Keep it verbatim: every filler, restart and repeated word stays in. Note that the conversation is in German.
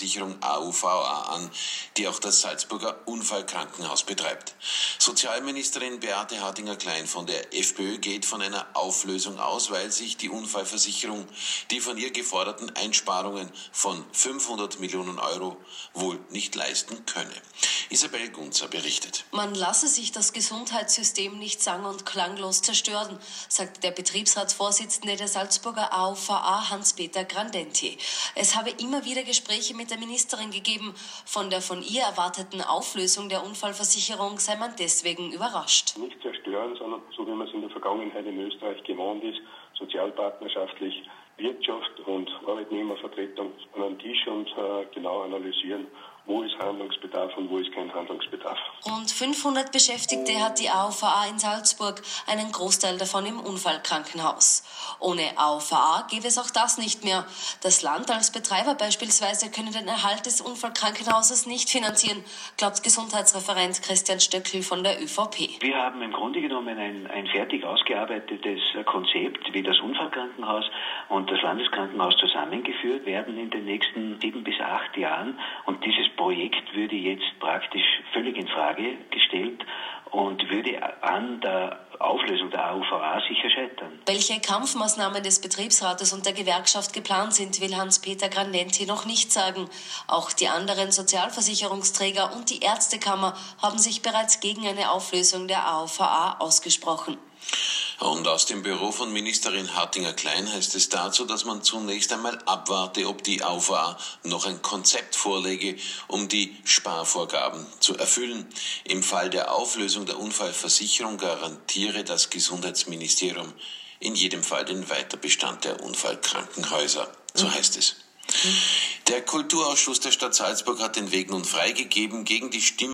Versicherung A U V A an, die auch das Salzburger Unfallkrankenhaus betreibt. Sozialministerin Beate Hartinger-Klein von der FPÖ geht von einer Auflösung aus, weil sich die Unfallversicherung die von ihr geforderten Einsparungen von fünfhundert Millionen Euro wohl nicht leisten könne. Isabel Gunzer berichtet. Man lasse sich das Gesundheitssystem nicht sang- und klanglos zerstören, sagt der Betriebsratsvorsitzende der Salzburger A U V A, Hans-Peter Grandenti. Es habe immer wieder Gespräche mit der Ministerin gegeben. Von der von ihr erwarteten Auflösung der Unfallversicherung sei man deswegen überrascht. Nicht zerstören, sondern so wie man es in der Vergangenheit in Österreich gewohnt ist, sozialpartnerschaftlich Wirtschaft und Arbeitnehmervertretung an einen Tisch und äh, genau analysieren, wo ist Handlungsbedarf und wo ist kein Handlungsbedarf. Rund fünfhundert Beschäftigte hat die A U V A in Salzburg, einen Großteil davon im Unfallkrankenhaus. Ohne A U V A gäbe es auch das nicht mehr. Das Land als Betreiber beispielsweise könne den Erhalt des Unfallkrankenhauses nicht finanzieren, glaubt Gesundheitsreferent Christian Stöckl von der ÖVP. Wir haben im Grunde genommen ein, ein fertig ausgearbeitetes Konzept, wie das Unfallkrankenhaus und das Landeskrankenhaus zusammengeführt werden in den nächsten sieben bis acht Jahren. Und dieses Projekt würde jetzt praktisch völlig in Frage gestellt und würde an der Auflösung der A U V A sicher scheitern. Welche Kampfmaßnahmen des Betriebsrates und der Gewerkschaft geplant sind, will Hans-Peter Grandenti noch nicht sagen. Auch die anderen Sozialversicherungsträger und die Ärztekammer haben sich bereits gegen eine Auflösung der A U V A ausgesprochen. Und aus dem Büro von Ministerin Hartinger-Klein heißt es dazu, dass man zunächst einmal abwarte, ob die A U V A noch ein Konzept vorlege, um die Sparvorgaben zu erfüllen. Im Fall der Auflösung der Unfallversicherung garantiere das Gesundheitsministerium in jedem Fall den Weiterbestand der Unfallkrankenhäuser. So heißt es. Der Kulturausschuss der Stadt Salzburg hat den Weg nun freigegeben gegen die Stimme